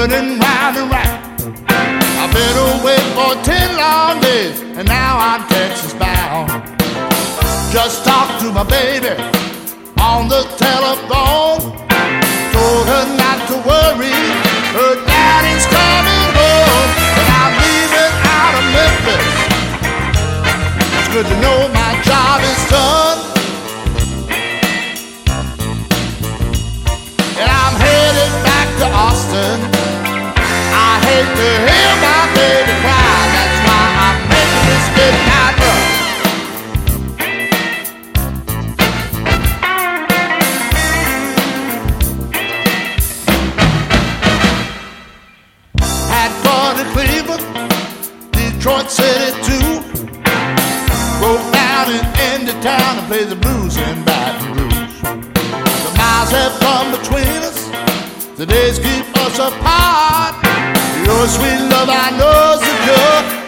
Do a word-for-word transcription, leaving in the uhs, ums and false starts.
turning round and round. I've been away for ten long days, and now I'm Texas bound. Just talked to my baby on the telephone. Told her not to worry, her daddy's coming home. And I'm leaving out of Memphis. It's good to know my job is done. And I'm headed back to Austin. I hate to hear my baby cry. That's why I'm making this midnight run. Had fun in Cleveland, Detroit City too. Broke down in Indy town and played the blues in Baton Rouge. The miles have come between us, the days keep us apart. Your sweet love I know's the cure.